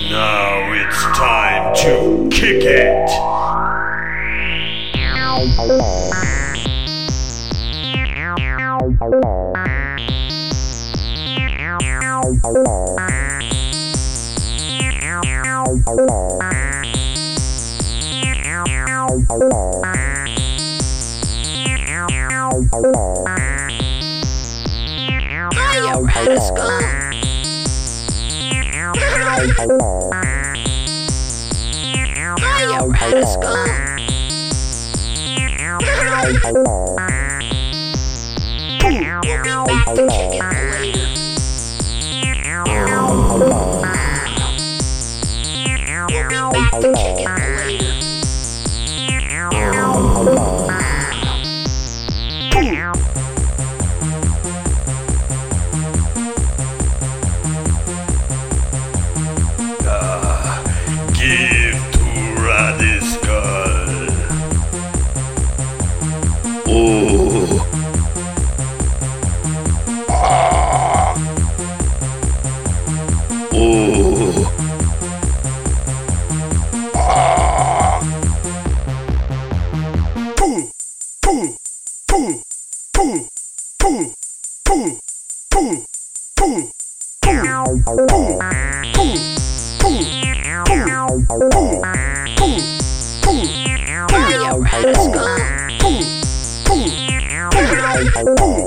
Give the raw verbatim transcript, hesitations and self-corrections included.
Now it's time to kick it! Hiya, Rascal! Hiya, Rascal! We'll be back to kick it later. We'll be back to kick it later. Give to Radical. Oh. Ah. Oh. Ah. Poo. Poo. Poo. Poo. Poo. Poo. Poo. Poo. Poo. Poo. Hiya, Rascal!